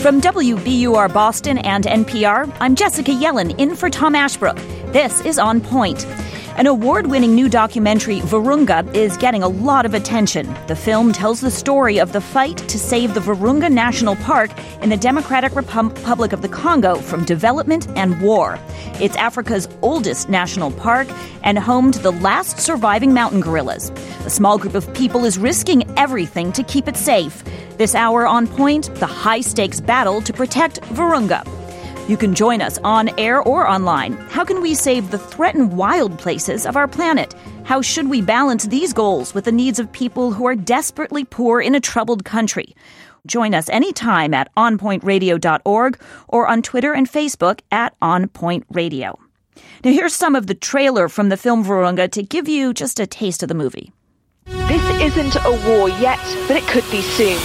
From WBUR Boston and NPR, I'm Jessica Yellen, in for Tom Ashbrook. This is On Point. An award-winning new documentary, Virunga, is getting a lot of attention. The film tells the story of the fight to save the Virunga National Park in the Democratic Republic of the Congo from development and war. It's Africa's oldest national park and home to the last surviving mountain gorillas. A small group of people is risking everything to keep it safe. This hour on Point, the high-stakes battle to protect Virunga. You can join us on air or online. How can we save the threatened wild places of our planet? How should we balance these goals with the needs of people who are desperately poor in a troubled country? Join us anytime at onpointradio.org or on Twitter and Facebook at onpointradio. Now here's some of the trailer from the film Virunga to give you just a taste of the movie. This isn't a war yet, but it could be soon.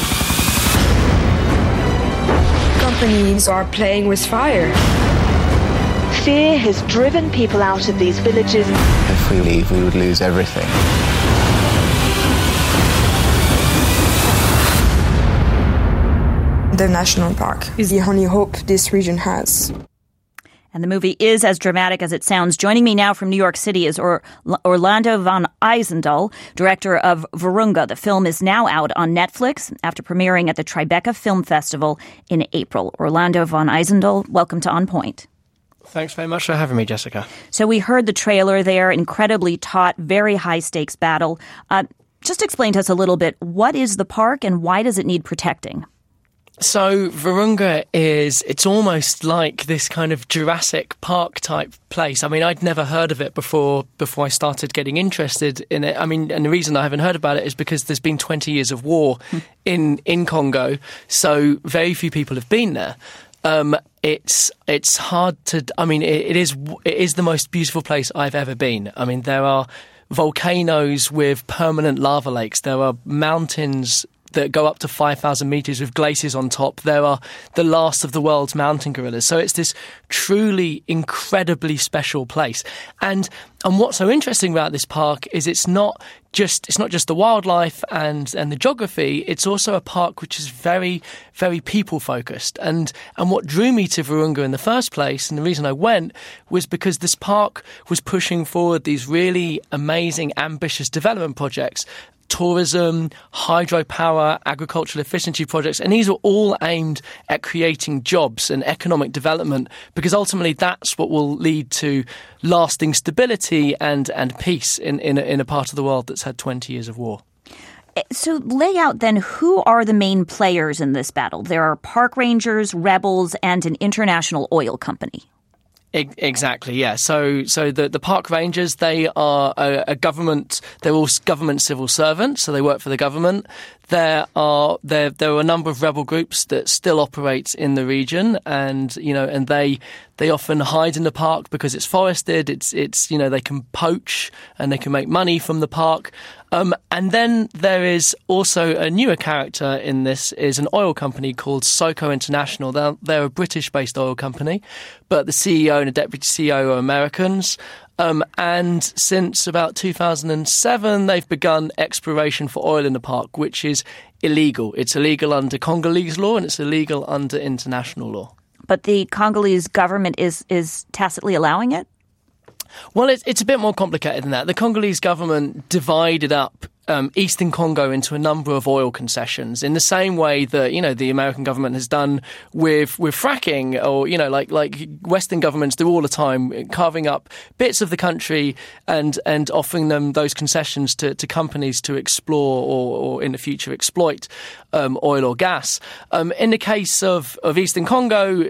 Companies are playing with fire. Fear has driven people out of these villages. If we leave, we would lose everything. The national park is the only hope this region has. And the movie is as dramatic as it sounds. Joining me now from New York City is Orlando van Eyzendaal, director of Virunga. The film is now out on Netflix after premiering at the Tribeca Film Festival in April. Orlando van Eyzendaal, welcome to On Point. Thanks very much for having me, Jessica. So we heard the trailer there, incredibly taut, very high-stakes battle. Just explain to us a little bit, what is the park and why does it need protecting? So Virunga it's almost like this kind of Jurassic Park type place. I mean, I'd never heard of it before I started getting interested in it. I mean, and the reason I haven't heard about it is because there's been 20 years of war in Congo, so very few people have been there. It's hard to, I mean, it is the most beautiful place I've ever been. I mean, there are volcanoes with permanent lava lakes. There are mountains that go up to 5,000 meters with glaciers on top. There are the last of the world's mountain gorillas. So it's this truly incredibly special place. And what's so interesting about this park is it's not just the wildlife and the geography. It's also a park which is very, very people focused. And what drew me to Virunga in the first place, and the reason I went, was because this park was pushing forward these really amazing, ambitious development projects. Tourism, hydropower, agricultural efficiency projects, and these are all aimed at creating jobs and economic development, because ultimately that's what will lead to lasting stability and peace in a part of the world that's had 20 years of war. So lay out then, who are the main players in this battle? There are park rangers, rebels, and an international oil company. Exactly, yeah. So the park rangers, they are a government. They're all government civil servants, so they work for the government. There are a number of rebel groups that still operate in the region, and they often hide in the park because it's forested. It's they can poach and they can make money from the park. And then there is also a newer character in this, is an oil company called Soco International. They're a British-based oil company, but the CEO and the deputy CEO are Americans. And since about 2007, they've begun exploration for oil in the park, which is illegal. It's illegal under Congolese law and it's illegal under international law. But the Congolese government is tacitly allowing it? Well, it's a bit more complicated than that. The Congolese government divided up Eastern Congo into a number of oil concessions in the same way that, the American government has done with fracking, or, like Western governments do all the time, carving up bits of the country and offering them those concessions to companies to explore or in the future exploit oil or gas. In the case of Eastern Congo,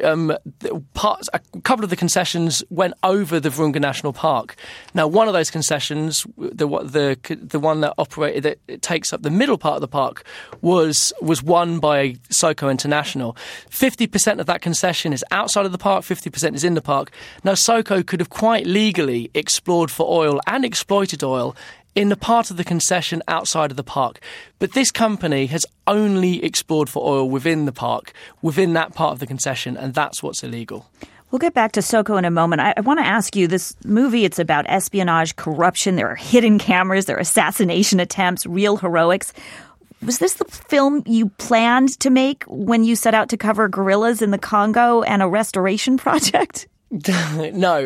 a couple of the concessions went over the Virunga National Park. Now, one of those concessions, the one that operated that takes up the middle part of the park, was won by Soco International. 50% of that concession is outside of the park, 50% is in the park. Now, Soco could have quite legally explored for oil and exploited oil in the part of the concession outside of the park. But this company has only explored for oil within the park, within that part of the concession, and that's what's illegal. We'll get back to Soco in a moment. I want to ask you, this movie, it's about espionage, corruption. There are hidden cameras, there are assassination attempts, real heroics. Was this the film you planned to make when you set out to cover gorillas in the Congo and a restoration project? No.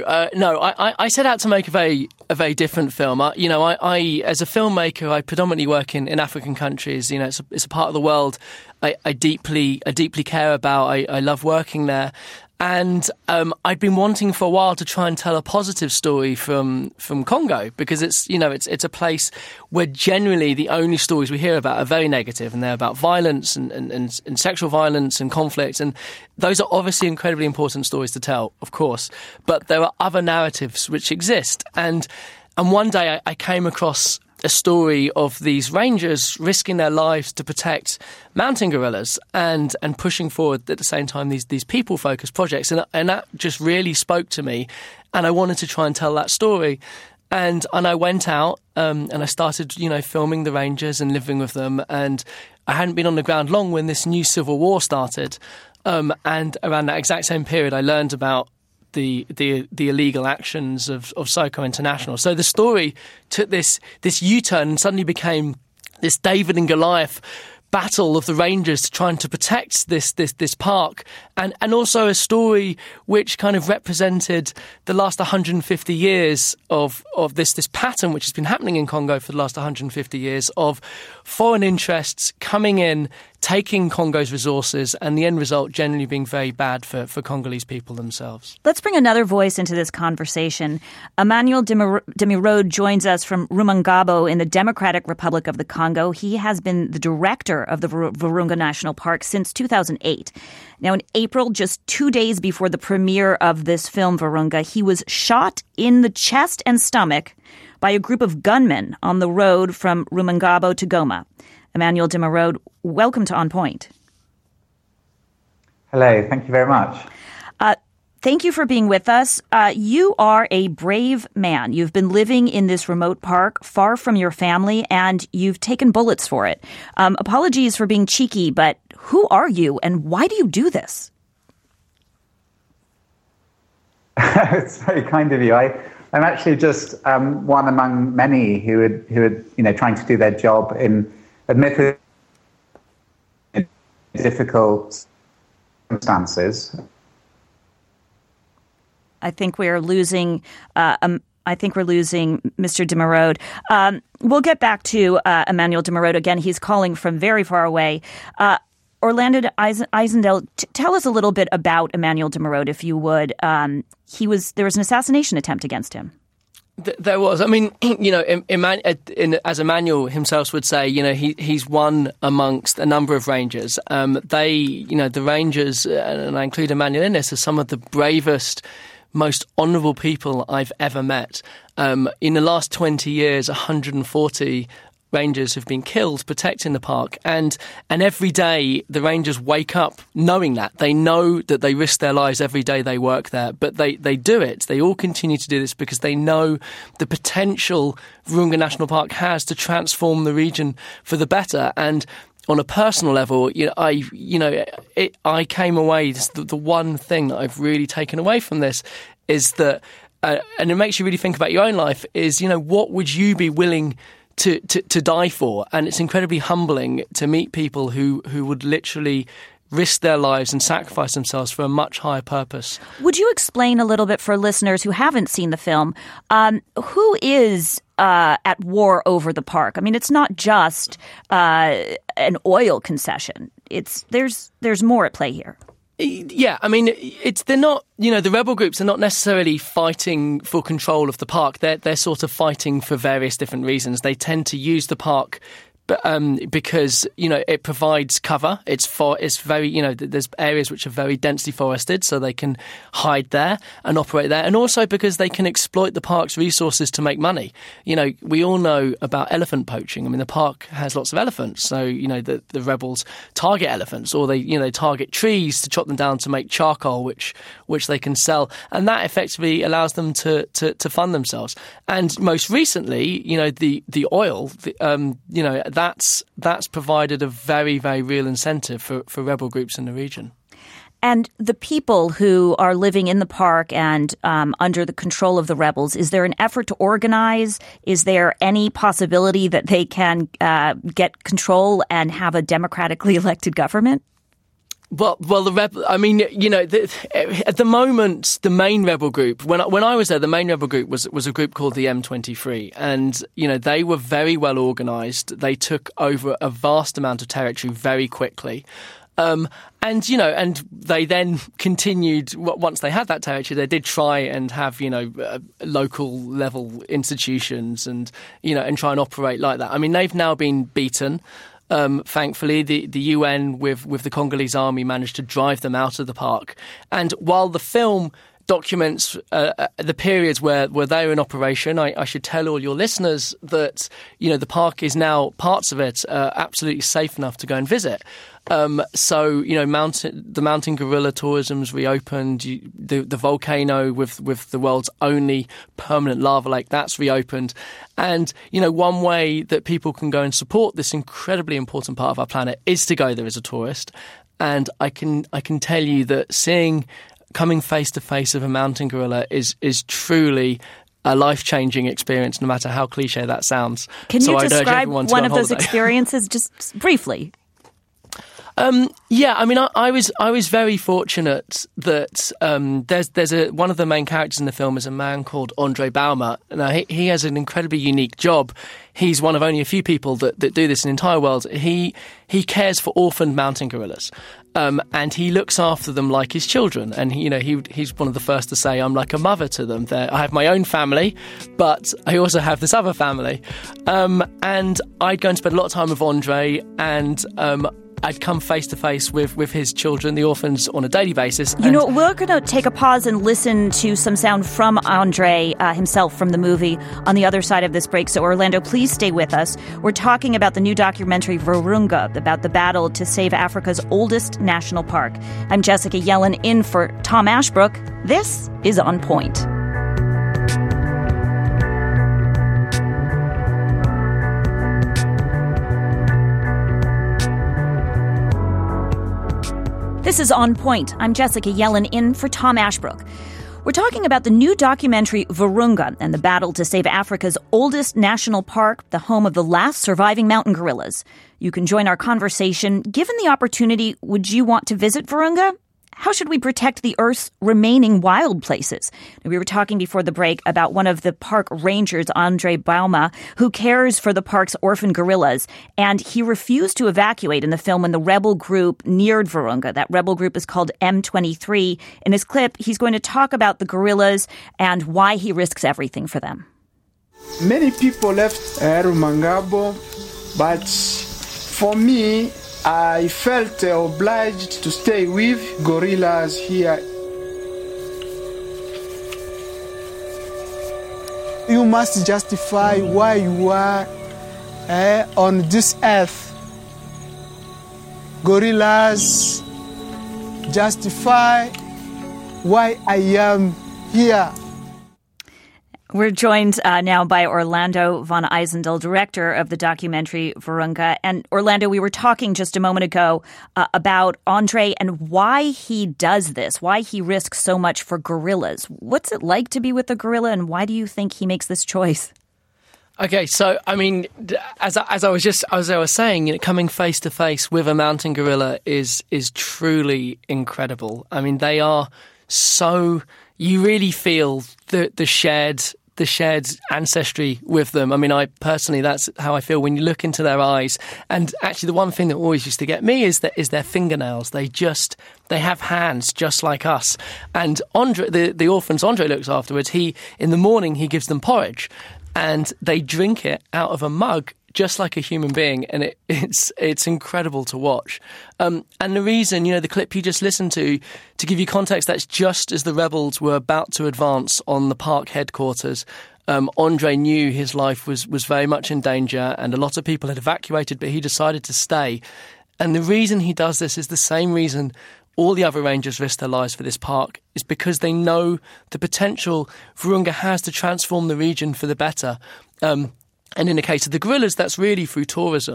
I set out to make a very different film. I as a filmmaker, I predominantly work in African countries. You know, it's a part of the world I deeply care about. I love working there. And I'd been wanting for a while to try and tell a positive story from Congo, because it's a place where generally the only stories we hear about are very negative, and they're about violence and sexual violence and conflict. And those are obviously incredibly important stories to tell, of course. But there are other narratives which exist. And one day I came across a story of these rangers risking their lives to protect mountain gorillas and pushing forward at the same time these people-focused projects. And that just really spoke to me, and I wanted to try and tell that story. And I went out and I started, filming the rangers and living with them. And I hadn't been on the ground long when this new civil war started. And around that exact same period, I learned about the illegal actions of SOCO International. So the story took this U-turn and suddenly became this David and Goliath battle of the rangers trying to protect this park, and also a story which kind of represented the last 150 years of this pattern which has been happening in Congo for the last 150 years of foreign interests coming in, taking Congo's resources, and the end result generally being very bad for Congolese people themselves. Let's bring another voice into this conversation. Emmanuel Demirode joins us from Rumangabo in the Democratic Republic of the Congo. He has been the director of the Virunga National Park since 2008. Now, in April, just 2 days before the premiere of this film, Virunga, he was shot in the chest and stomach by a group of gunmen on the road from Rumangabo to Goma. Emmanuel Demirode, welcome to On Point. Hello, thank you very much. Thank you for being with us. You are a brave man. You've been living in this remote park far from your family, and you've taken bullets for it. Apologies for being cheeky, but who are you, and why do you do this? It's very kind of you. I'm actually just one among many who are trying to do their job in admittedly difficult circumstances. I think we're losing Mr. Demirode. We'll get back to Emmanuel Demirode again. He's calling from very far away. Orlando Eisendale, tell us a little bit about Emmanuel Demirode, if you would. There was an assassination attempt against him. There was. I mean, as Emmanuel himself would say, he's one amongst a number of rangers. The rangers, and I include Emmanuel in this, are some of the bravest, most honourable people I've ever met. In the last 20 years, 140 rangers have been killed protecting the park, and every day the rangers wake up knowing that. They know that they risk their lives every day they work there, but they do it. They all continue to do this because they know the potential Virunga National Park has to transform the region for the better. And on a personal level, I came away. The one thing that I've really taken away from this is that, and it makes you really think about your own life. Is what would you be willing to die for? And it's incredibly humbling to meet people who would literally risk their lives and sacrifice themselves for a much higher purpose. Would you explain a little bit for listeners who haven't seen the film, who is at war over the park? I mean, it's not just an oil concession. There's more at play here. Yeah, I mean, they're not, the rebel groups are not necessarily fighting for control of the park. They're sort of fighting for various different reasons. They tend to use the park because it provides cover. It's very there's areas which are very densely forested, so they can hide there and operate there, and also because they can exploit the park's resources to make money. We all know about elephant poaching. I mean, the park has lots of elephants, so the rebels target elephants, or they target trees to chop them down to make charcoal, which they can sell, and that effectively allows them to fund themselves. And most recently, the oil, that's provided a very, very real incentive for rebel groups in the region. And the people who are living in the park and under the control of the rebels, is there an effort to organize? Is there any possibility that they can get control and have a democratically elected government? Well, at the moment, the main rebel group, when I was there, the main rebel group was a group called the M23. And, they were very well organised. They took over a vast amount of territory very quickly. And they then continued, once they had that territory, they did try and have, local level institutions and try and operate like that. I mean, they've now been beaten. Thankfully, the UN with the Congolese army managed to drive them out of the park. And while the film documents the periods where they were in operation, I should tell all your listeners that, the park is now, parts of it are absolutely safe enough to go and visit. The mountain gorilla tourism's reopened. The volcano with the world's only permanent lava lake, that's reopened. And, one way that people can go and support this incredibly important part of our planet is to go there as a tourist. And I can tell you that coming face to face with a mountain gorilla is truly a life-changing experience, no matter how cliche that sounds. Can you describe one of those experiences just briefly? I was very fortunate that there's one of the main characters in the film is a man called Andre Bauma. Now he has an incredibly unique job. He's one of only a few people that do this in the entire world. He cares for orphaned mountain gorillas. And he looks after them like his children. And, he's one of the first to say, I'm like a mother to them. I have my own family, but I also have this other family. And I'd go and spend a lot of time with Andre, and I'd come face to face with his children, the orphans, on a daily basis. We're going to take a pause and listen to some sound from Andre himself from the movie on the other side of this break. So, Orlando, please stay with us. We're talking about the new documentary Virunga, about the battle to save Africa's oldest national park. I'm Jessica Yellen in for Tom Ashbrook. This is On Point. This is On Point. I'm Jessica Yellen in for Tom Ashbrook. We're talking about the new documentary Virunga and the battle to save Africa's oldest national park, the home of the last surviving mountain gorillas. You can join our conversation. Given the opportunity, would you want to visit Virunga? How should we protect the Earth's remaining wild places? We were talking before the break about one of the park rangers, Andre Bauma, who cares for the park's orphan gorillas. And he refused to evacuate in the film when the rebel group neared Virunga. That rebel group is called M23. In his clip, he's going to talk about the gorillas and why he risks everything for them. Many people left Rumangabo, but for me, I felt obliged to stay with gorillas here. You must justify why you are on this earth. Gorillas justify why I am here. We're joined now by Orlando von Eisendel, director of the documentary Virunga. And Orlando, we were talking just a moment ago about Andre and why he does this, why he risks so much for gorillas. What's it like to be with a gorilla, and why do you think he makes this choice? Okay, so I mean, as I was saying, coming face to face with a mountain gorilla is truly incredible. I mean, they are so, you really feel the shared ancestry with them. I mean, personally, that's how I feel when you look into their eyes. And actually, the one thing that always used to get me is their fingernails. They have hands just like us. And Andre, the orphans Andre looks afterwards, in the morning he gives them porridge, and they drink it out of a mug just like a human being, and it's incredible to watch. And the reason, the clip you just listened to give you context, that's just as the rebels were about to advance on the park headquarters. Andre knew his life was very much in danger, and a lot of people had evacuated, but he decided to stay. And the reason he does this is the same reason all the other rangers risk their lives for this park, is because they know the potential Virunga has to transform the region for the better. And in the case of the gorillas, that's really through tourism.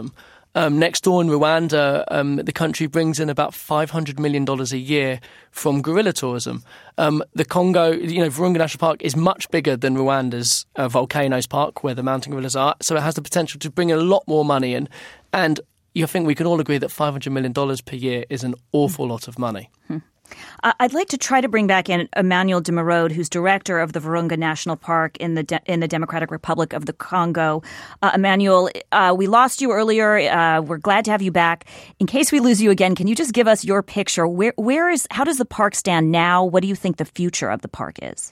Next door in Rwanda, the country brings in about $500 million a year from gorilla tourism. The Congo, Virunga National Park is much bigger than Rwanda's Volcanoes Park, where the mountain gorillas are. So it has the potential to bring in a lot more money in. And I think we can all agree that $500 million per year is an awful lot of money. I'd like to try to bring back in Emmanuel de Merode, who's director of the Virunga National Park in the Democratic Republic of the Congo. Emmanuel, we lost you earlier. We're glad to have you back. In case we lose you again, can you just give us your picture? How does the park stand now? What do you think the future of the park is?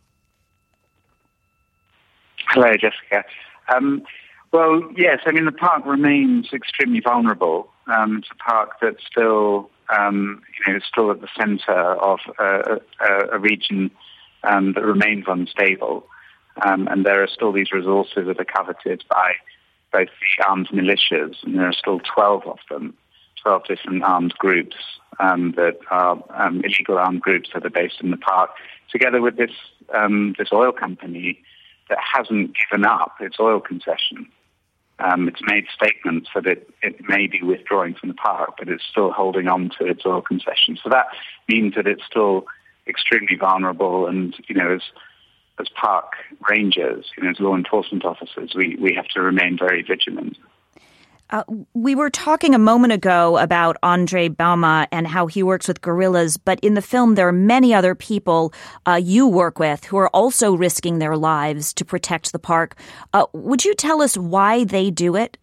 Hello, Jessica. Well, yes, the park remains extremely vulnerable. It's a park that's still still at the centre of a region that remains unstable. And there are still these resources that are coveted by both the armed militias, and there are still 12 of them, 12 different armed groups that are illegal armed groups that are based in the park, together with this oil company that hasn't given up its oil concession. It's made statements that it may be withdrawing from the park, but it's still holding on to its oil concession. So that means that it's still extremely vulnerable. And, as park rangers, as law enforcement officers, we have to remain very vigilant. We were talking a moment ago about Andre Bauma and how he works with gorillas, but in the film there are many other people you work with who are also risking their lives to protect the park. Would you tell us why they do it?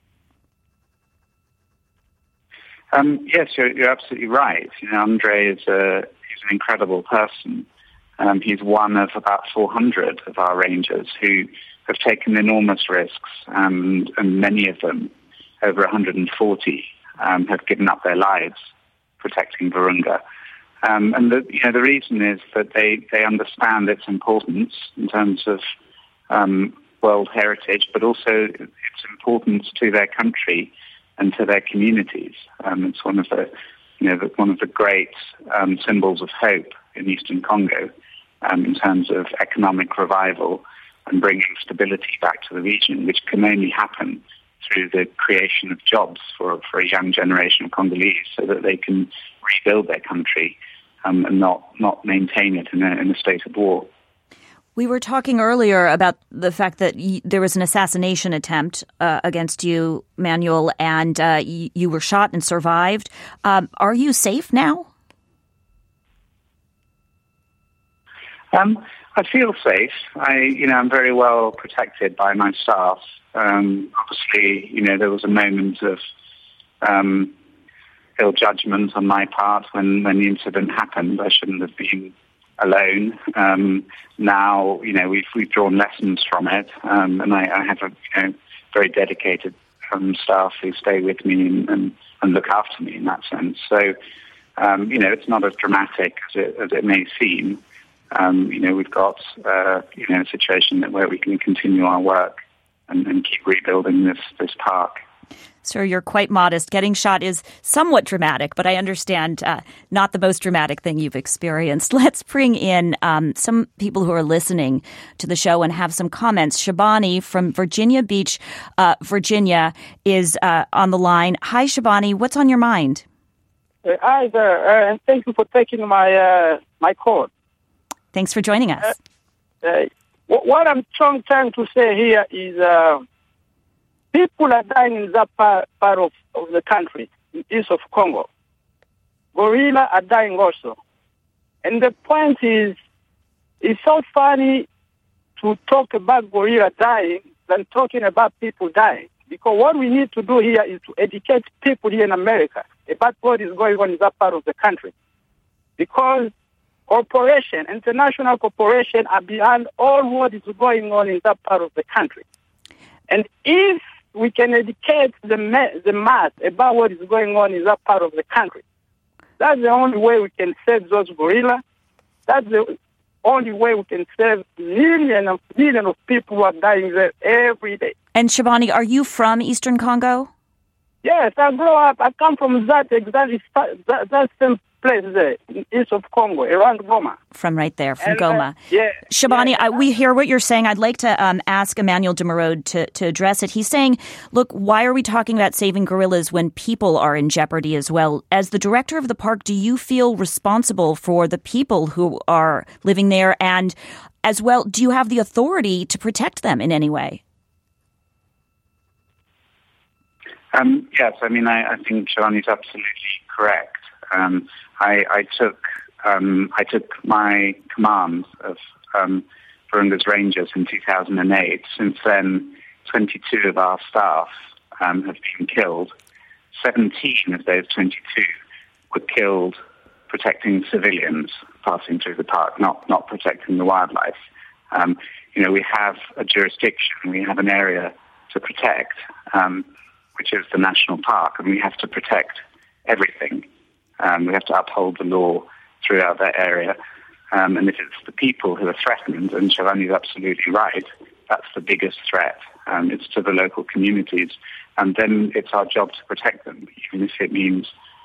Yes, you're absolutely right. Andre is an incredible person. He's one of about 400 of our rangers who have taken enormous risks, and many of them, over 140, have given up their lives protecting Virunga. And the reason is that they understand its importance in terms of world heritage, but also its importance to their country and to their communities. It's one of the great symbols of hope in Eastern Congo in terms of economic revival and bringing stability back to the region, which can only happen through the creation of jobs for a young generation of Congolese, so that they can rebuild their country and not maintain it in a state of war. We were talking earlier about the fact that there was an assassination attempt against you, Manuel, and you were shot and survived. Are you safe now? I feel safe. I'm very well protected by my staff. Obviously, there was a moment of ill judgment on my part when the incident happened. I shouldn't have been alone. Now, we've drawn lessons from it, and I have a very dedicated staff who stay with me and look after me in that sense. So, it's not as dramatic as it may seem. We've got a situation where we can continue our work and keep rebuilding this park. Sir, you're quite modest. Getting shot is somewhat dramatic, but I understand not the most dramatic thing you've experienced. Let's bring in some people who are listening to the show and have some comments. Shabani from Virginia Beach, Virginia, is on the line. Hi, Shabani. What's on your mind? Hi there, and thank you for taking my call. Thanks for joining us. What I'm trying to say here is people are dying in that part of the country, east of Congo. Gorilla are dying also. And the point is, it's so funny to talk about gorilla dying than talking about people dying. Because what we need to do here is to educate people here in America about what is going on in that part of the country. Because international corporations are behind all what is going on in that part of the country. And if we can educate the mass about what is going on in that part of the country, that's the only way we can save those gorillas. That's the only way we can save millions of people who are dying there every day. And Shabani, are you from Eastern Congo? Yes, I grew up. I come from that same place there, east of Congo, around Goma. From right there, from Goma. Yeah. Shabani, we hear what you're saying. I'd like to ask Emmanuel de Merode to address it. He's saying, look, why are we talking about saving gorillas when people are in jeopardy as well? As the director of the park, do you feel responsible for the people who are living there? And as well, do you have the authority to protect them in any way? Yes, I mean, I think Shabani's absolutely correct. I took my command of Virunga's Rangers in 2008. Since then, 22 of our staff have been killed. 17 of those 22 were killed protecting civilians passing through the park, not protecting the wildlife. We have a jurisdiction, we have an area to protect, which is the national park, and we have to protect everything. We have to uphold the law throughout that area. And if it's the people who are threatened, and Shabani is absolutely right, that's the biggest threat. It's to the local communities. And then it's our job to protect them, even if it means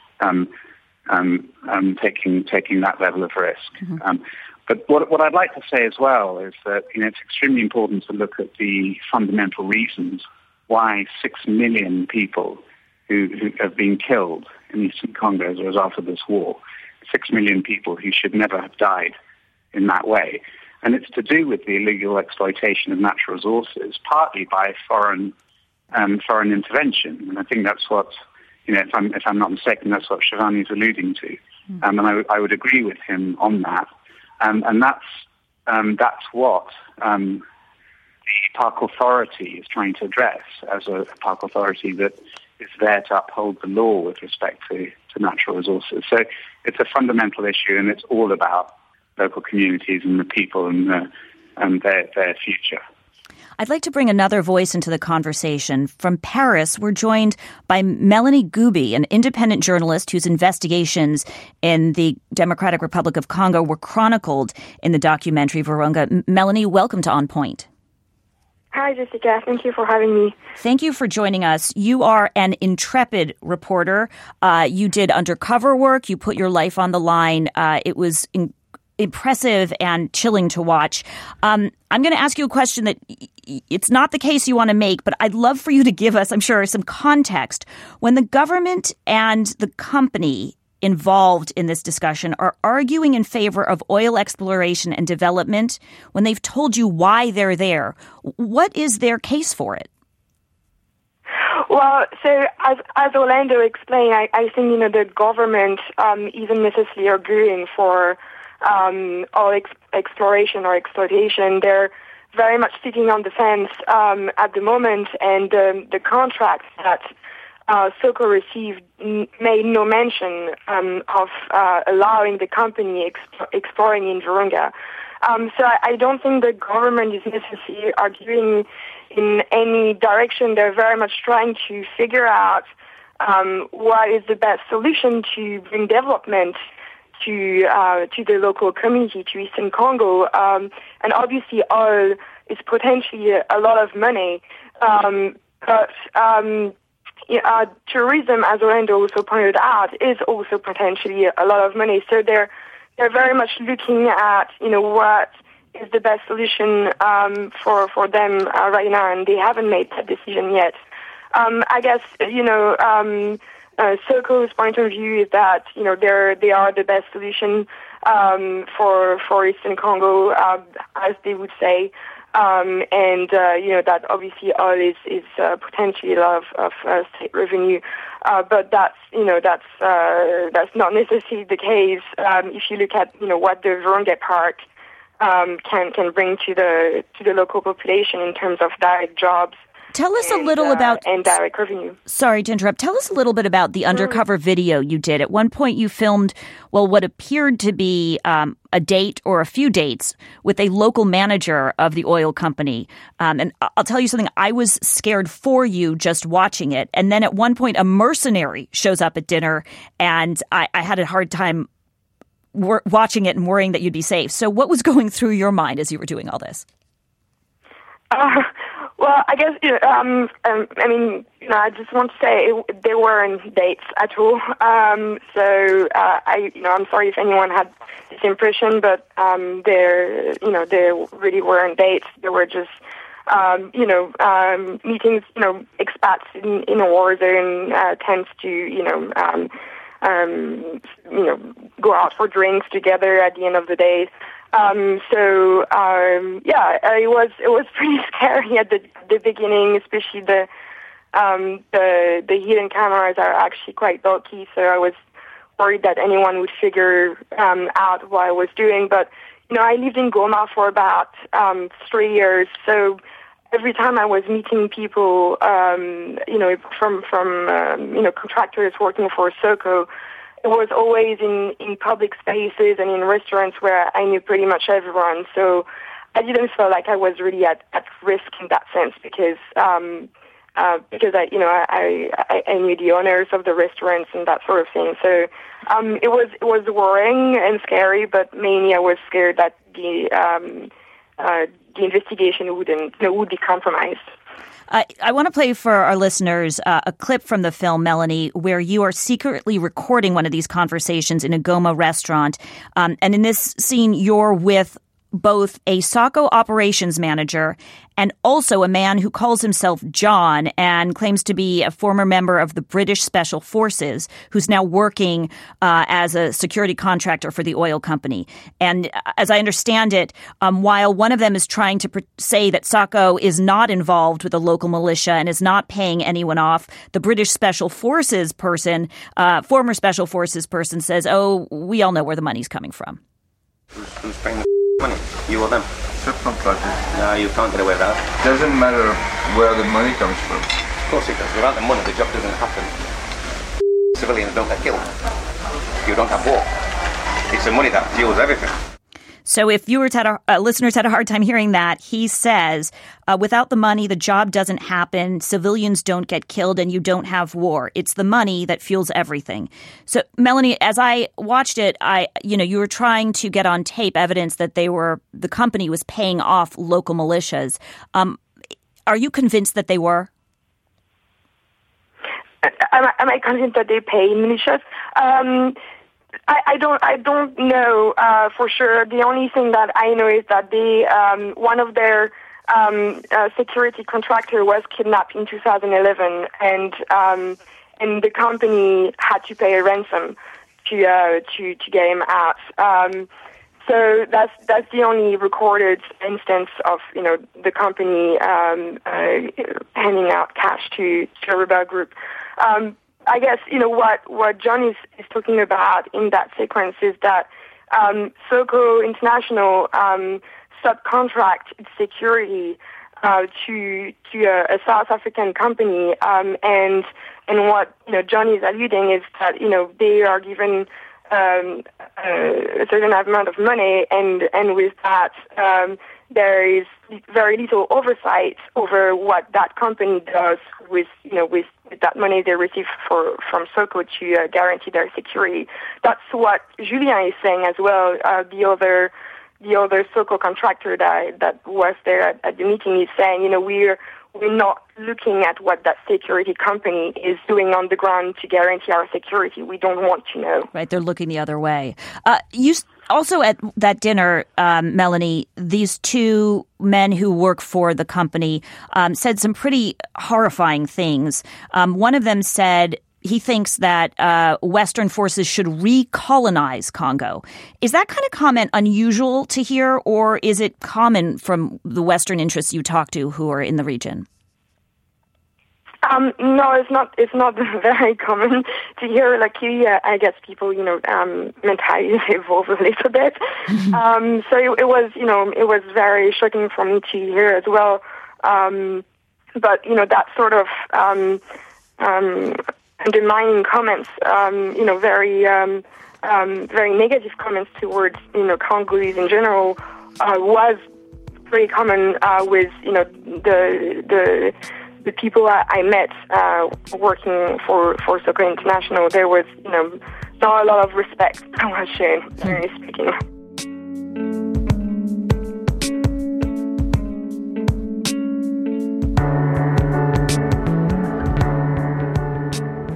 taking that level of risk. Mm-hmm. But what I'd like to say as well is that it's extremely important to look at the fundamental reasons why 6 million people who have been killed in eastern Congo as a result of this war, 6 million people who should never have died in that way. And it's to do with the illegal exploitation of natural resources, partly by foreign intervention. And I think that's what, if I'm not mistaken, that's what Shabani is alluding to. And I would agree with him on that. And that's what the Park Authority is trying to address as a park authority that is there to uphold the law with respect to natural resources. So it's a fundamental issue, and it's all about local communities and the people and their future. I'd like to bring another voice into the conversation. From Paris, we're joined by Melanie Gubi, an independent journalist whose investigations in the Democratic Republic of Congo were chronicled in the documentary Virunga. Melanie, welcome to On Point. Hi, Jessica. Thank you for having me. Thank you for joining us. You are an intrepid reporter. You did undercover work. You put your life on the line. It was impressive and chilling to watch. I'm going to ask you a question that it's not the case you want to make, but I'd love for you to give us, I'm sure, some context. When the government and the company involved in this discussion are arguing in favor of oil exploration and development, when they've told you why they're there, what is their case for it? Well, so as Orlando explained, I think, the government isn't necessarily arguing for oil exploration or exploitation. They're very much sitting on the fence at the moment, and the contracts that Soko received made no mention of allowing the company exploring in Virunga. So I don't think the government is necessarily arguing in any direction. They're very much trying to figure out what is the best solution to bring development to the local community, to Eastern Congo. And obviously oil is potentially a lot of money. But tourism, as Orlando also pointed out, is also potentially a lot of money. So they're very much looking at, what is the best solution for them right now, and they haven't made that decision yet. I guess, Soko's point of view is that, they are the best solution for Eastern Congo, as they would say. That obviously oil is potentially a lot of state revenue, but that's not necessarily the case. If you look at what the Virunga Park can bring to the local population in terms of direct jobs. Tell us a little about and direct revenue. Sorry to interrupt. Tell us a little bit about the undercover video you did. At one point, you filmed what appeared to be a date or a few dates with a local manager of the oil company. And I'll tell you something. I was scared for you just watching it. And then at one point, a mercenary shows up at dinner, and I had a hard time watching it and worrying that you'd be safe. So, what was going through your mind as you were doing all this? Well, I guess, I just want to say there weren't dates at all. I'm sorry if anyone had this impression, but there really weren't dates. There were just, meetings, expats in a war zone tends to, go out for drinks together at the end of the day. It was pretty scary at the beginning, especially the hidden cameras are actually quite bulky, so I was worried that anyone would figure out what I was doing. But I lived in Goma for about 3 years, so every time I was meeting people, from contractors working for Soko, it was always in public spaces and in restaurants where I knew pretty much everyone. So I didn't feel like I was really at risk in that sense because I knew the owners of the restaurants and that sort of thing. So it was worrying and scary, but mainly I was scared that the investigation would be compromised. I want to play for our listeners a clip from the film, Melanie, where you are secretly recording one of these conversations in a Goma restaurant. And in this scene, you're with both a Soko operations manager and also a man who calls himself John and claims to be a former member of the British Special Forces who's now working as a security contractor for the oil company. And as I understand it, while one of them is trying to say that Soko is not involved with the local militia and is not paying anyone off, the British Special Forces person, former Special Forces person says, oh, we all know where the money's coming from. Who's paying the money? You or them? Subcontractors. No, you can't get away with that. Doesn't matter where the money comes from. Of course it does. Without the money, the job doesn't happen. Civilians don't get killed. You don't have war. It's the money that fuels everything. So if viewers listeners had a hard time hearing that, he says, without the money, the job doesn't happen, civilians don't get killed, and you don't have war. It's the money that fuels everything. So, Melanie, as I watched it, you were trying to get on tape evidence that the company was paying off local militias. Are you convinced that they were? Am I convinced that they pay militias? I don't know for sure. The only thing that I know is that one of their security contractor was kidnapped in 2011, and the company had to pay a ransom to get him out. So that's the only recorded instance of the company handing out cash to a rebel group. I guess, what John is talking about in that sequence is that Soko International subcontract its security to a South African company, and what John is alluding is that they are given a certain amount of money, and with that there is very little oversight over what that company does with that money they receive from Soko to guarantee their security. That's what Julien is saying as well. The other Soko contractor that was there at the meeting is saying, we're not looking at what that security company is doing on the ground to guarantee our security. We don't want to know. Right, they're looking the other way. Also at that dinner, Melanie, these two men who work for the company said some pretty horrifying things. One of them said he thinks that Western forces should recolonize Congo. Is that kind of comment unusual to hear, or is it common from the Western interests you talk to who are in the region? No, it's not very common to hear. Luckily, I guess people, mentally evolve a little bit. So it was very shocking for me to hear as well. But that sort of undermining comments, very negative comments towards Congolese in general, was pretty common with the people I met working for Soko International. There was not a lot of respect I was shown, generally speaking.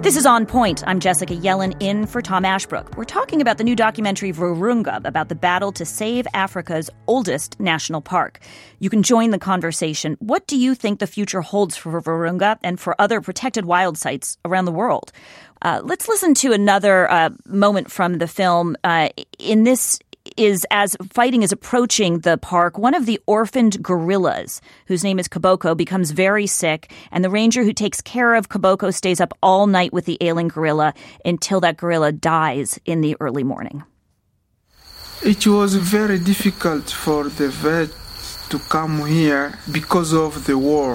This is On Point. I'm Jessica Yellen in for Tom Ashbrook. We're talking about the new documentary Virunga about the battle to save Africa's oldest national park. You can join the conversation. What do you think the future holds for Virunga and for other protected wild sites around the world? Let's listen to another moment from the film. In this is as fighting is approaching the park, one of the orphaned gorillas, whose name is Koboko, becomes very sick, and the ranger who takes care of Koboko stays up all night with the ailing gorilla until that gorilla dies in the early morning. It was very difficult for the vet to come here because of the war.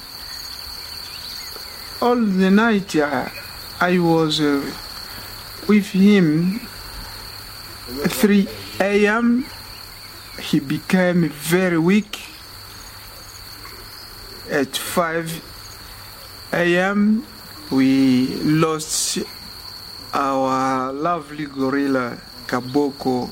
All the night I was with him. 3 a.m. he became very weak. At 5 a.m. we lost our lovely gorilla, Koboko.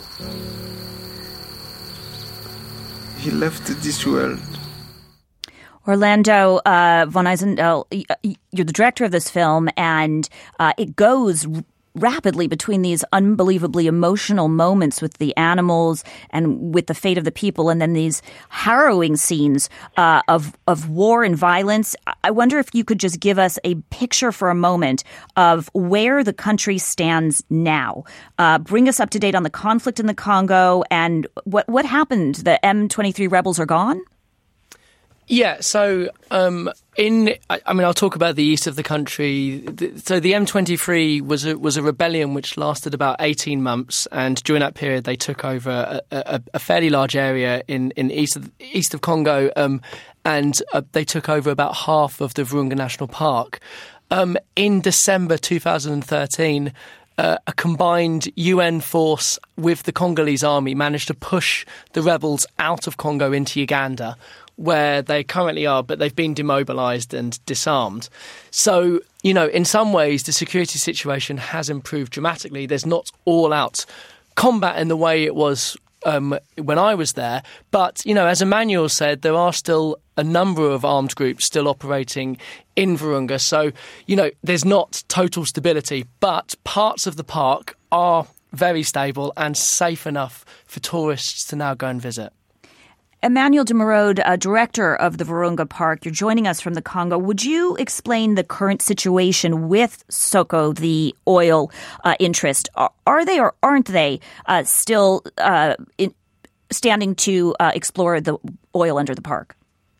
He left this world. Orlando von Eisendel, you're the director of this film, and it goes rapidly between these unbelievably emotional moments with the animals and with the fate of the people, and then these harrowing scenes of war and violence. I wonder if you could just give us a picture for a moment of where the country stands now. Bring us up to date on the conflict in the Congo and what happened. The M23 rebels are gone? Yeah, so I'll talk about the east of the country. So the M23 was a rebellion which lasted about 18 months, and during that period they took over a fairly large area in east of Congo, and they took over about half of the Virunga National Park. In December 2013, a combined UN force with the Congolese army managed to push the rebels out of Congo into Uganda, where they currently are, but they've been demobilised and disarmed. So, in some ways, the security situation has improved dramatically. There's not all-out combat in the way it was when I was there. But, as Emmanuel said, there are still a number of armed groups still operating in Virunga. So, there's not total stability, but parts of the park are very stable and safe enough for tourists to now go and visit. Emmanuel de Merode, director of the Virunga Park, you're joining us from the Congo. Would you explain the current situation with Soko, the oil interest? Are they or aren't they still standing to explore the oil under the park?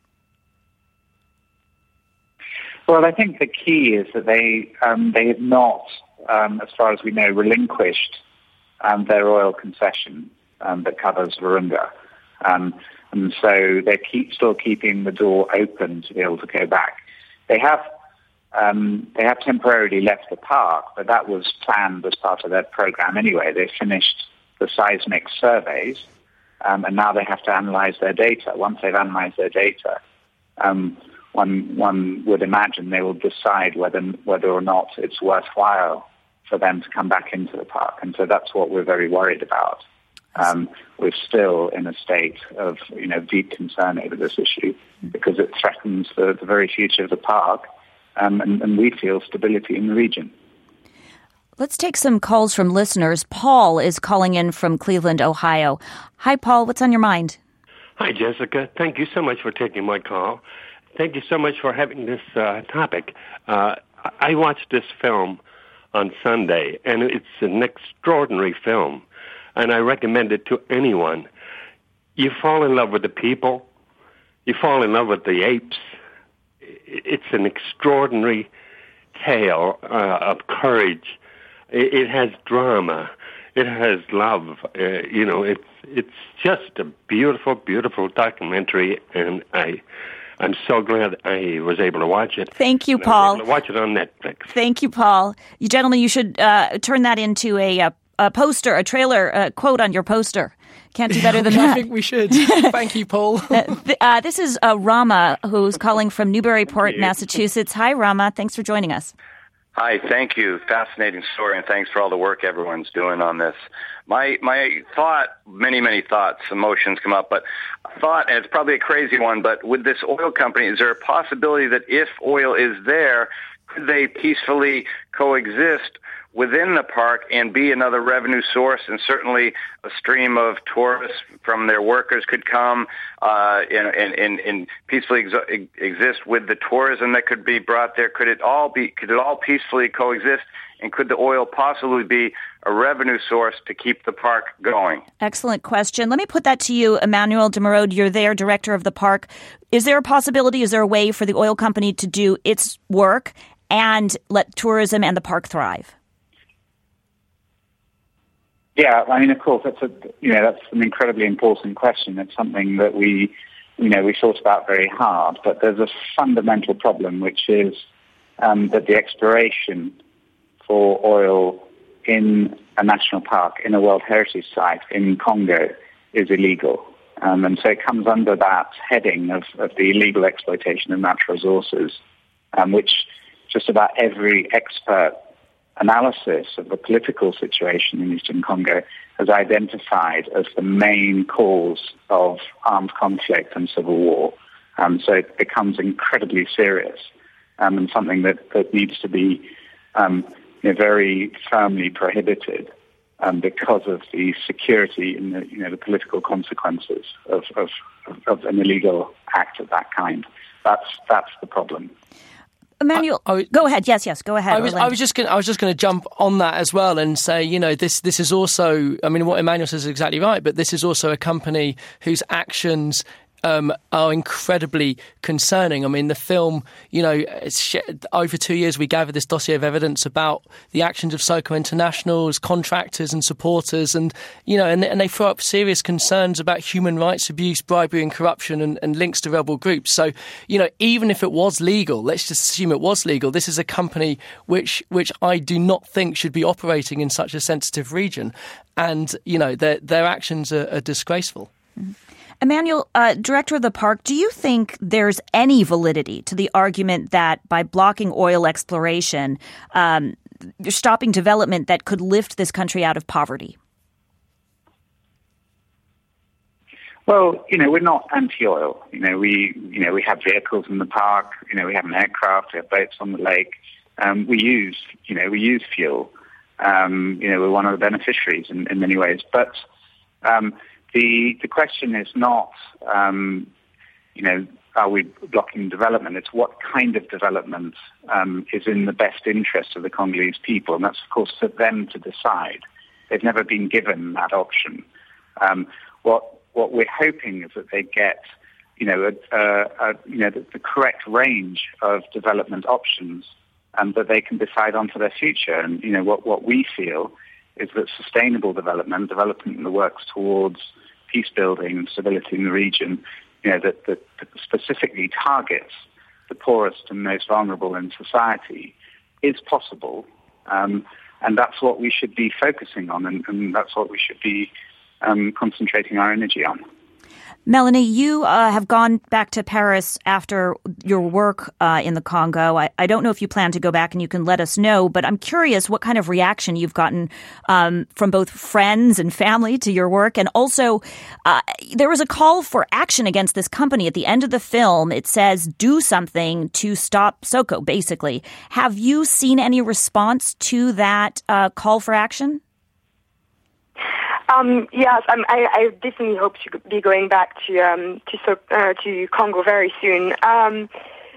Well, I think the key is that they have not, as far as we know, relinquished their oil concession that covers Virunga. And so they're still keeping the door open to be able to go back. They have temporarily left the park, but that was planned as part of their program anyway. They finished the seismic surveys, and now they have to analyze their data. Once they've analyzed their data, one would imagine they will decide whether or not it's worthwhile for them to come back into the park. And so that's what we're very worried about. We're still in a state of deep concern over this issue because it threatens the very future of the park, and we feel stability in the region. Let's take some calls from listeners. Paul is calling in from Cleveland, Ohio. Hi, Paul. What's on your mind? Hi, Jessica. Thank you so much for taking my call. Thank you so much for having this topic. I watched this film on Sunday, and it's an extraordinary film. And I recommend it to anyone. You fall in love with the people. You fall in love with the apes. It's an extraordinary tale of courage. It has drama. It has love. It's just a beautiful, beautiful documentary, and I'm so glad I was able to watch it. Thank you, Paul. I was able to watch it on Netflix. Thank you, Paul. You gentlemen, you should turn that into a poster, a trailer, quote on your poster. Can't do better than that. I think we should. Thank you, Paul. This is Rama, who's calling from Newburyport, Massachusetts. Hi, Rama. Thanks for joining us. Hi, thank you. Fascinating story, and thanks for all the work everyone's doing on this. My thought, many thoughts, emotions come up, but thought, and it's probably a crazy one, but with this oil company, is there a possibility that if oil is there, Could they peacefully coexist within the park and be another revenue source? And certainly a stream of tourists from their workers could come and peacefully exist with the tourism that could be brought there. Could it all peacefully coexist? And could the oil possibly be a revenue source to keep the park going? Excellent question. Let me put that to you, Emmanuel de Merode. You're there, director of the park. Is there a possibility, is there a way for the oil company to do its work and let tourism and the park thrive? Yeah, I mean, of course, that's an incredibly important question. It's something that we thought about very hard. But there's a fundamental problem, which is that the exploration for oil in a national park, in a World Heritage Site in Congo, is illegal. And so it comes under that heading of the illegal exploitation of natural resources, which just about every expert analysis of the political situation in Eastern Congo has identified as the main cause of armed conflict and civil war. So it becomes incredibly serious and something that needs to be very firmly prohibited because of the security and the political consequences of an illegal act of that kind. That's the problem. Emmanuel, go ahead. Yes, go ahead. I was just going to jump on that as well and say, this is also, I mean, what Emmanuel says is exactly right, but this is also a company whose actions are incredibly concerning. I mean, the film, over 2 years we gathered this dossier of evidence about the actions of SOCO International's contractors and supporters, and they throw up serious concerns about human rights abuse, bribery and corruption and links to rebel groups. So, even if it was legal, let's just assume it was legal, this is a company which I do not think should be operating in such a sensitive region. And, their actions are disgraceful. Mm-hmm. Emmanuel, director of the park, do you think there's any validity to the argument that by blocking oil exploration, you're stopping development that could lift this country out of poverty? Well, we're not anti-oil. We have vehicles in the park. We have an aircraft. We have boats on the lake. We use fuel. We're one of the beneficiaries in many ways. But the question is not, are we blocking development? It's what kind of development is in the best interest of the Congolese people, and that's, of course, for them to decide. They've never been given that option. What we're hoping is that they get, the correct range of development options, and that they can decide on for their future. And what we feel is that sustainable development that works towards peace building and stability in the region, that specifically targets the poorest and most vulnerable in society, is possible. And that's what we should be focusing on, and that's what we should be concentrating our energy on. Melanie, you have gone back to Paris after your work in the Congo. I don't know if you plan to go back, and you can let us know, but I'm curious what kind of reaction you've gotten from both friends and family to your work. And also, there was a call for action against this company. At the end of the film, it says, do something to stop SOCO, basically. Have you seen any response to that call for action? Yes, I definitely hope to be going back to Congo very soon. And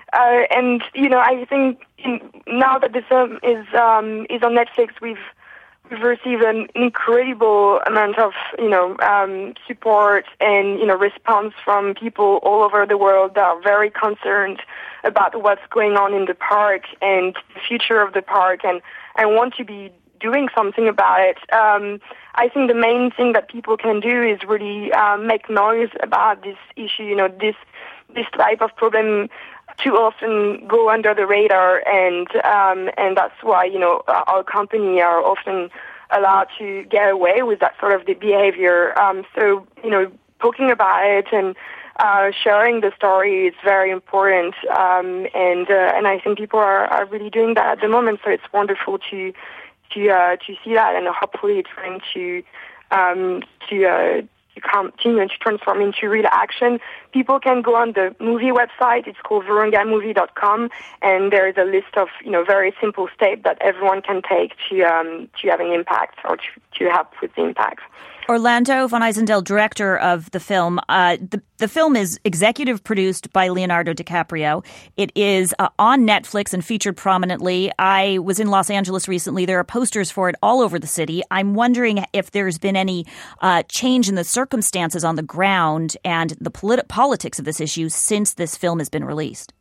I think now that the film is on Netflix, we've received an incredible amount of support and response from people all over the world that are very concerned about what's going on in the park and the future of the park, and I want to be doing something about it. I think the main thing that people can do is really make noise about this issue. This type of problem too often go under the radar, and that's why our company are often allowed to get away with that sort of behavior. So talking about it and sharing the story is very important, and I think people are really doing that at the moment. So it's wonderful to see that, and hopefully it's going to continue and to transform into real action, people can go on the movie website. It's called virungamovie.com, and there is a list of very simple steps that everyone can take to have an impact or to help with the impact. Orlando von Eisendel, director of the film. The film is executive produced by Leonardo DiCaprio. It is on Netflix and featured prominently. I was in Los Angeles recently. There are posters for it all over the city. I'm wondering if there's been any change in the circumstances on the ground and the politics of this issue since this film has been released.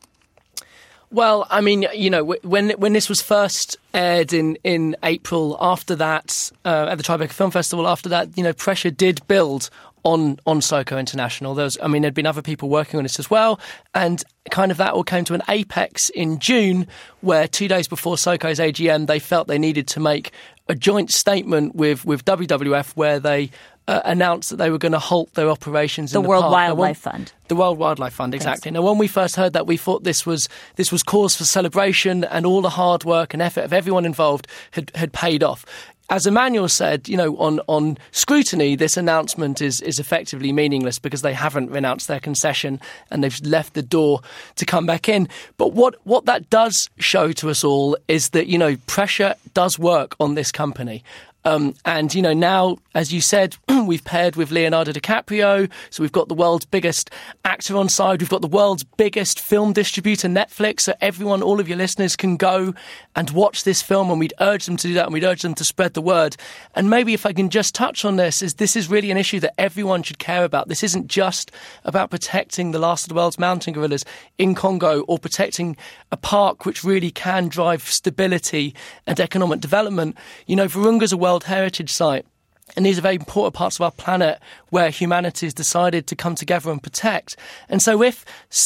Well, I mean, when this was first aired in April, after that, at the Tribeca Film Festival, after that, pressure did build on SOCO International. There'd been other people working on this as well, and kind of that all came to an apex in June, where 2 days before SOCO's AGM, they felt they needed to make a joint statement with WWF where they announced that they were going to halt their operations in the World park. Wildlife Fund. The World Wildlife Fund, exactly. Now, when we first heard that, we thought this was cause for celebration, and all the hard work and effort of everyone involved had paid off. As Emmanuel said, on scrutiny, this announcement is effectively meaningless because they haven't renounced their concession and they've left the door to come back in. But what that does show to us all is that, pressure does work on this company. And now, as you said, we've paired with Leonardo DiCaprio, so we've got the world's biggest actor on side. We've got the world's biggest film distributor, Netflix, so everyone, all of your listeners can go and watch this film, and we'd urge them to do that, and we'd urge them to spread the word. And maybe if I can just touch on this is really an issue that everyone should care about. This isn't just about protecting the last of the world's mountain gorillas in Congo or protecting a park which really can drive stability and economic development. Virunga's a World Heritage Site, and these are very important parts of our planet where humanity has decided to come together and protect. And so if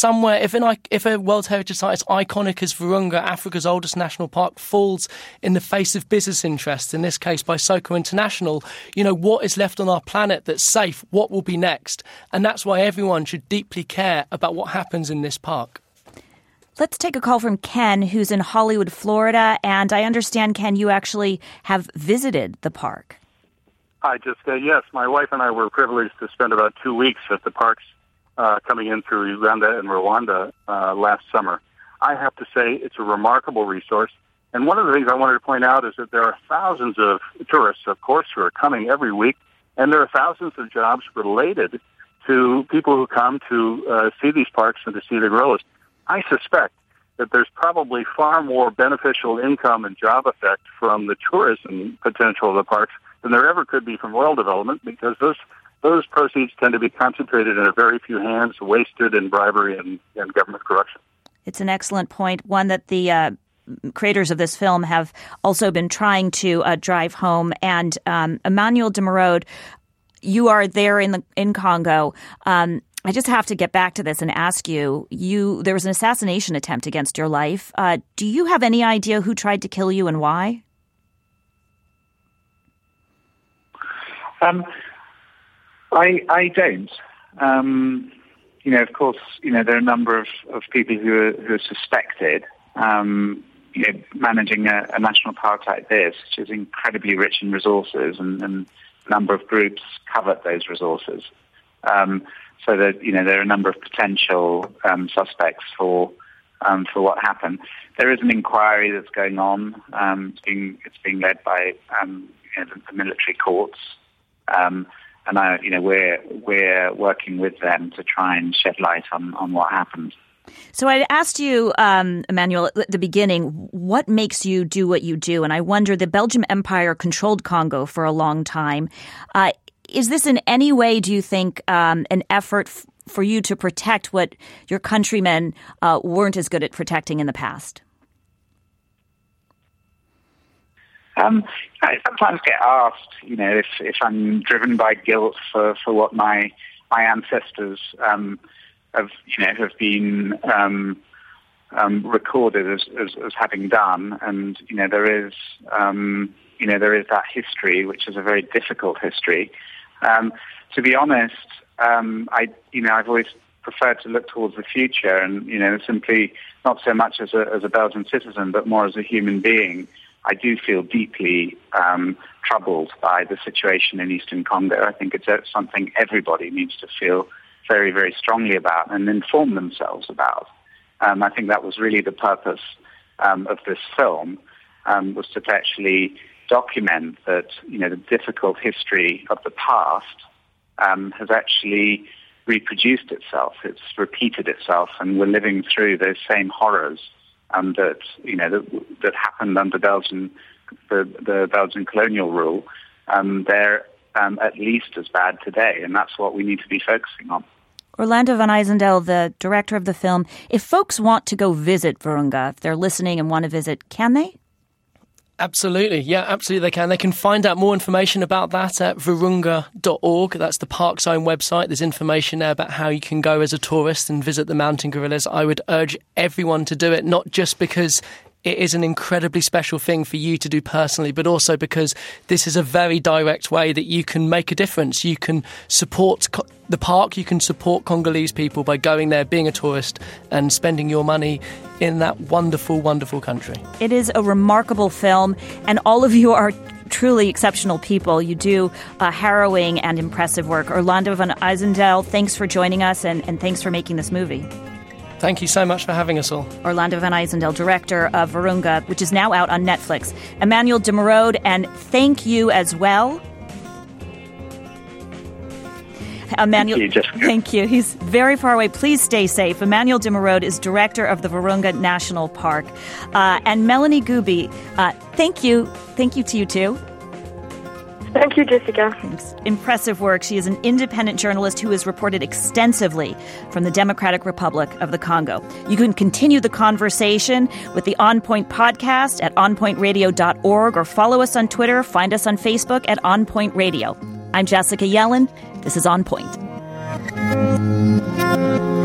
a World Heritage Site as iconic as Virunga, Africa's oldest national park, falls in the face of business interests, in this case by SOCO International, what is left on our planet that's safe? What will be next? And that's why everyone should deeply care about what happens in this park. Let's take a call from Ken, who's in Hollywood, Florida. And I understand, Ken, you actually have visited the park. Hi, Jessica. Yes, my wife and I were privileged to spend about 2 weeks at the parks coming in through Uganda and Rwanda last summer. I have to say it's a remarkable resource. And one of the things I wanted to point out is that there are thousands of tourists, of course, who are coming every week. And there are thousands of jobs related to people who come to see these parks and to see the gorillas. I suspect that there's probably far more beneficial income and job effect from the tourism potential of the parks than there ever could be from oil development, because those proceeds tend to be concentrated in a very few hands, wasted in bribery and government corruption. It's an excellent point, one that the creators of this film have also been trying to drive home. And Emmanuel de Merode, you are there in Congo. I just have to get back to this and ask you, there was an assassination attempt against your life. Do you have any idea who tried to kill you and why? I don't. Of course, there are a number of people who are suspected. Managing a national park like this, which is incredibly rich in resources, and a number of groups covet those resources. So that there are a number of potential suspects for what happened. There is an inquiry that's going on. It's being led by the military courts, and we're working with them to try and shed light on what happened. So I asked you, Emmanuel, at the beginning, what makes you do what you do? And I wonder, the Belgian Empire controlled Congo for a long time. Is this in any way, do you think, an effort for you to protect what your countrymen weren't as good at protecting in the past? I sometimes get asked, if I'm driven by guilt for what my ancestors have been recorded as having done, and there is that history, which is a very difficult history. To be honest, I've always preferred to look towards the future, and simply not so much as a Belgian citizen, but more as a human being. I do feel deeply troubled by the situation in Eastern Congo. I think it's something everybody needs to feel very, very strongly about and inform themselves about. I think that was really the purpose of this film, was to actually document that, the difficult history of the past has actually reproduced itself. It's repeated itself, and we're living through those same horrors that happened under the Belgian colonial rule. They're at least as bad today, and that's what we need to be focusing on. Orlando van Eyzendel, the director of the film, if folks want to go visit Virunga, if they're listening and want to visit, can they? Absolutely. Yeah, absolutely they can. They can find out more information about that at virunga.org. That's the Park's own website. There's information there about how you can go as a tourist and visit the mountain gorillas. I would urge everyone to do it, not just because it is an incredibly special thing for you to do personally, but also because this is a very direct way that you can make a difference. You can support the park, you can support Congolese people by going there, being a tourist and spending your money in that wonderful, wonderful country. It is a remarkable film, and all of you are truly exceptional people. You do harrowing and impressive work. Orlando van Eyzendel, thanks for joining us, and thanks for making this movie. Thank you so much for having us all. Orlando van Eyzendel, director of Virunga, which is now out on Netflix. Emmanuel de Merode, and thank you as well. Emmanuel, thank you, Jessica. Thank you. He's very far away. Please stay safe. Emmanuel de Merode is director of the Virunga National Park. And Melanie Gooby, thank you. Thank you to you too. Thank you, Jessica. Thanks. Impressive work. She is an independent journalist who has reported extensively from the Democratic Republic of the Congo. You can continue the conversation with the On Point podcast at onpointradio.org or follow us on Twitter. Find us on Facebook at On Point Radio. I'm Jessica Yellen. This is On Point.